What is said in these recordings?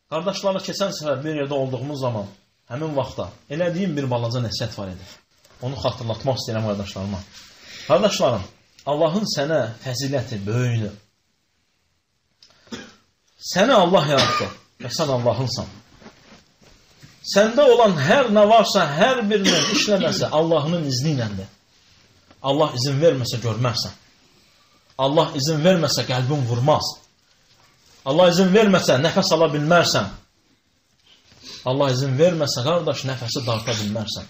Qardaşlarla keçən səfər bir yerdə olduğumuz zaman, həmin vaxtda elədiyim bir balaca nəsihət var idi. Onu xatırlatmaq istəyirəm qardaşlarıma. Qardaşlarım, Allahın sənə fəziləti böyüdür. Səni Allah yarattı və sən Allahınsan. Səndə olan hər nə varsa, hər birinin işləməsə Allahın izni iləndir. Allah izin verməsə görmərsən. Allah izin verməsə qəlbin vurmaz. Allah izin verməsə nəfəs ala bilmərsən. Allah izin verməsə qardaş nəfəsi darta bilmərsən.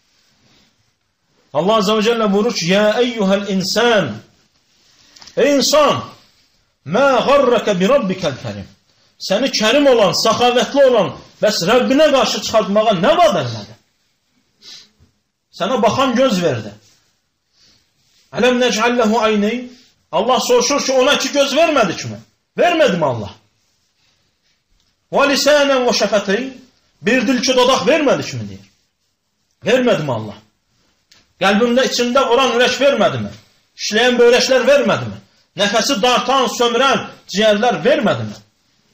Allah Azze ve Celle buyurur ki, Ya eyyuhel insan, ey insan, mə qarrəkə bi rabbikəl kərim. Səni kərim olan, səxavətli olan, bəs Rəbbinə qarşı çıxartmağa nə vadar elədi? Sənə baxan göz verdi. Ələm necəlləhu ayneyn. Allah soruşur ki, ona ki göz vermədi kimi. Vermədi mi Allah? Və lisənən və şəfəteyn. Bir dil ki dodaq vermədi kimi deyir. Vermədi mi Allah? Qəlbində içində vuran ürək vermədi mi? İşləyən böyrəklər vermədi mi? Nəfəsi dartan, sömürən ciyərlər vermədi mi?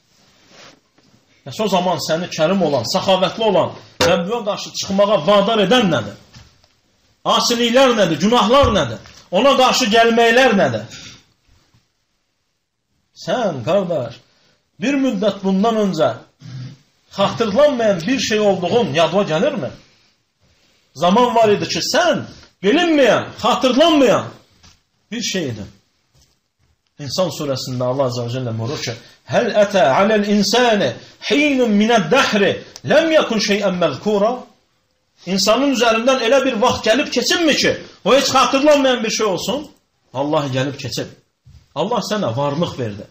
O zaman səni kərim olan, səxavətli olan, Rəbbinə qarşı çıxmağa vadar edən nədir? Asiliklər nədir? Günahlar nədir? Ona qarşı gəlməklər nədir? Sən, qardaş, bir müddət bundan öncə xatırlanmayan bir şey olduğun yadına gəlirmi? Zaman var idi ki, sən bilinməyən, xatırlanmayan bir şey idin. İnsan surəsində Allah Azze ve Celle buyurur ki, Həl ətə aləl insəni hinun minəd dəhri ləm yakun şeyən məzkura. İnsanın üzərindən elə bir vaxt gəlib keçinmi ki, o heç xatırlanmayan bir şey olsun? Allah gəlib keçib. Allah sənə varlıq verdi.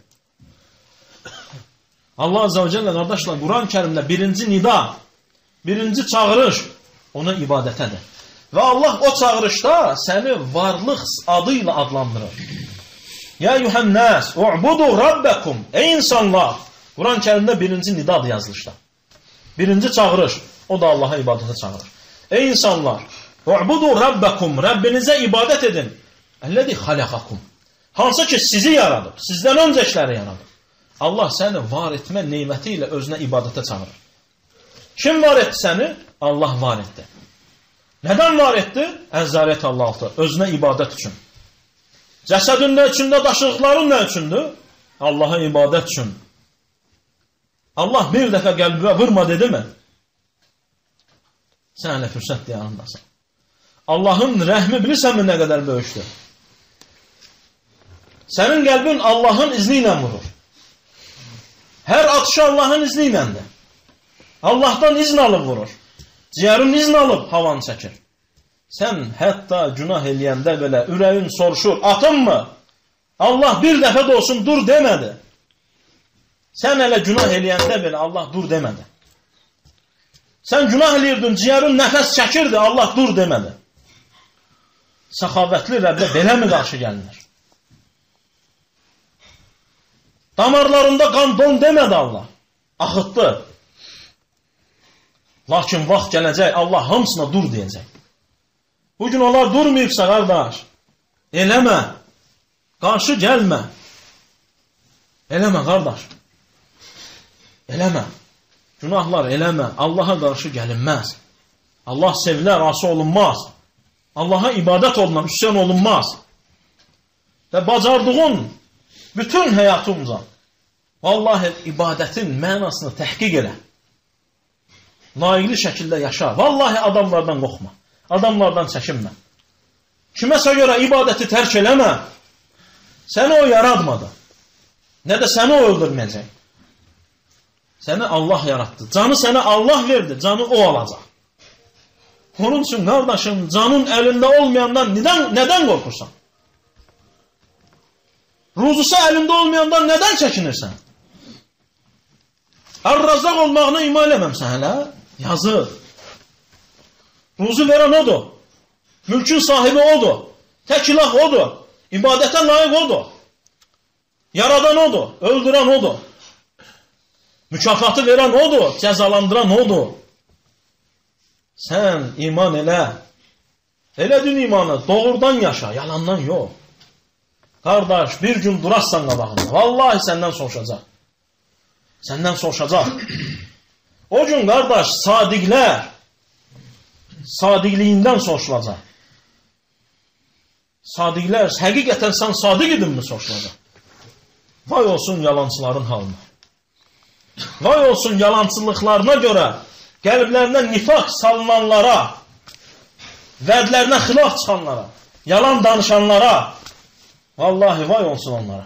Allah Azze ve Celle qardaşlar Quran-ı Kərimdə birinci nida, birinci çağırış ona ibadətədir. Və Allah o çağırışda səni varlıq adıyla adlandırır. Ya yuhənnəs, u'budu rabbəkum. Ey insanlar! Quran-ı Kərimdə birinci nidadır yazılışda. Birinci çağırış, o da Allaha ibadətə çağırır. Ey insanlar! U'budu rabbəkum. Rəbbinizə ibadət edin. Əlləzi xaləqakum. Hansı ki sizi yaradıb, sizdən öncəkiləri yaradıb. Allah səni var etmə neyməti ilə özünə ibadətə çağırır. Kim var etdi səni? Allah var etdi. Nədən var etdi? Əzzarət Allah'tı. Özünə ibadət üçün. Cəsədin nə üçündə, daşılıqların nə üçündür? Allaha ibadət üçün. Allah bir dəfə qəlbə vurma dedi mi? Sən hələ fürsət diyarındasan. Allahın rəhmi bilirsənmi nə qədər böyükdür? Sənin qəlbin Allahın izni ilə vurur. Hər atışı Allahın izni iləndir. Allahdan izn alıb vurur. Ciyərin izn alıb havanı çəkir. Sən hətta günah eləyəndə belə ürəyin soruşur, atın mı? Allah bir dəfə də olsun dur demədi. Sən hələ günah eləyəndə belə Allah dur demədi. Sən günah eləyirdin, ciyərin nəfəs çəkirdi, Allah dur demədi. Səxavətli Rəbbə belə mi qarşı gəlinir? Damarlarında qan don demədi Allah. Axıtdı. Lakin vaxt gələcək, Allah hamısına dur deyəcək. Bugün onlar durmayıbsa, qardaş, eləmə, qarşı gəlmə. Eləmə, qardaş. Eləmə. Günahlar eləmə. Allaha qarşı gəlinməz. Allah sevilər, ası olunmaz. Allaha ibadət olunan, üsyan olunmaz. Və bacardığın bütün həyatımca vallahi ibadətin mənasını təhqiq elə. Layiqli şəkildə yaşa. Vallahi adamlardan qorxma. Adamlardan çəkinmə. Kiməsə görə ibadəti tərk eləmə. Səni o yaratmadı. Nə də səni o öldürməyəcək. Səni Allah yarattı. Canı sənə Allah verdi. Canı o alacaq. Onun üçün qardaşım, canın əlində olmayandan nədən qorxursan? Ruzusu əlində olmayandan nədən çəkinirsən? Ar-Razzaq olmağına iman eləməmsən hələ? Yazıq. Ruzu verən odur. Mülkün sahibi odur. Tək ilah odur. İbadətə layiq odur. Yaradan odur. Öldürən odur. Mükafatı verən odur. Cəzalandıran odur. Sən iman elə. Elədin imanı. Doğrudan yaşa. Yalandan yox. Qardaş, bir gün durarsan qabağında. Vallahi səndən soruşacaq. Səndən soruşacaq. O gün qardaş, sadiqliyindən soruşulacaq. Sadiqlər, həqiqətən sən sadiq idinmi soruşulacaq. Vay olsun yalancıların halına. Vay olsun yalancılıqlarına görə qəlblərinə nifaq salınanlara, vədlərinə xilaf çıxanlara, yalan danışanlara, vallahi vay olsun onlara.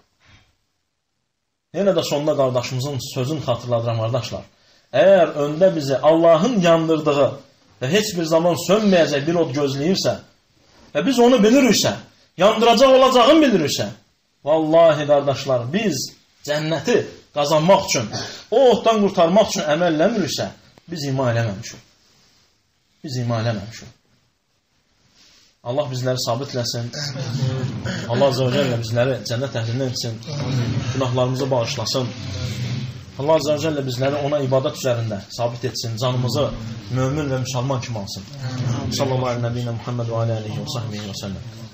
Yenə də sonunda qardaşımızın sözünü xatırladıram qardaşlar. Əgər öndə bizi Allahın yandırdığı və heç bir zaman sönməyəcək bir od gözləyirsə və biz onu biliriksə, yandıracaq olacağını biliriksə, vallahi qardaşlar, biz cənnəti qazanmaq üçün, o oddan qurtarmaq üçün əməl eləmiriksə, biz iman eləməmişik. Biz iman eləməmişik. Allah bizləri sabitləsin. Allah Azze və Cəllə bizləri cənnət əhlindən etsin. Günahlarımızı bağışlasın. Allah Azze və Cəllə bizləri ona ibadət üzərində sabit etsin. Canımızı mömin və müsəlman kimi alsın. Sallallahu aleyhi və səlləm Muhammed və aleyhi və sahbihi və səlləm.